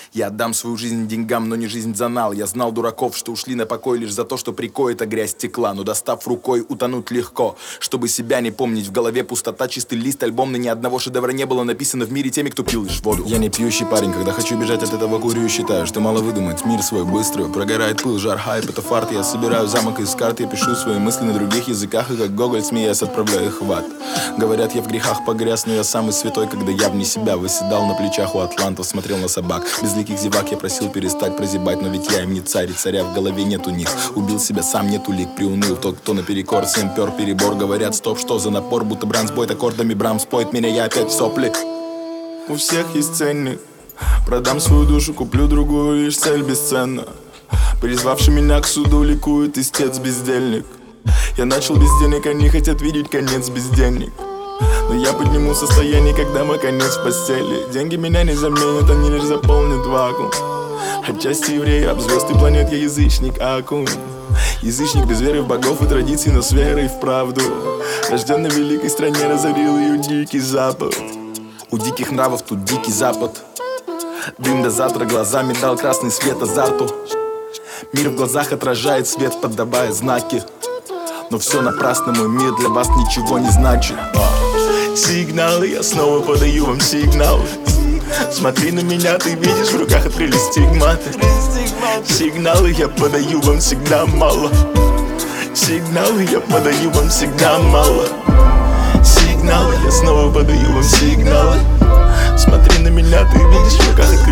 Я отдам свою жизнь деньгам, но не жизнь за нал. Я знал дураков, что ушли на покой лишь за то, что прикой эта грязь текла. Но достав рукой, утонуть легко, чтобы себя не помнить. В голове пустота, чистый лист альбомный. Ни одного шедевра не было написано в мире теми, кто пил лишь воду. Я не пьющий парень, когда хочу бежать от этого курю. Считаю, что мало выдумать, мир свой быстрый. Прогорает пыл, жар, хайп, это фарт. Я собираю замок из карт, я пишу свои мысли на других языках. И как Гоголь, смеясь, отправляю их в ад. Говорят, я в грехах погряз, но я самый святой, когда я вне себя выседал на плечах у атлантов, смотрел на собак. Безликих зевак я просил перестать прозябать, но ведь я им не царь, и царя в голове нет у них. Убил себя сам, нет улик, приуныл тот, кто наперекор, всем пер перебор. Говорят, стоп, что за напор, будто Брамс боит аккордами, Брамс споет меня, я опять в сопли. У всех есть ценник, продам свою душу, куплю другую, лишь цель бесценна. Призвавший меня к суду ликует истец бездельник. Я начал без денег, они хотят видеть конец без денег. Но я подниму состояние, когда мы конец в постели. Деньги меня не заменят, они лишь заполнят вакуум. Отчасти еврей, об звезд и планет я язычник, акум. Язычник без веры в богов и традиций, но с верой в правду. Рожден на великой стране, разорил ее дикий запад. У диких нравов тут дикий запад. Дым до завтра, глазами дал красный свет азарту. Мир в глазах отражает свет, поддавая знаки. Но все напрасно, мой мир для вас ничего не значит. Сигналы, я снова подаю вам сигнал. Смотри на меня, ты видишь, в руках открылись стигматы. Сигналы, я подаю вам всегда мало. Сигналы, я подаю вам всегда мало. Сигналы, я снова подаю вам сигналы. Смотри на меня, ты видишь, в руках открылись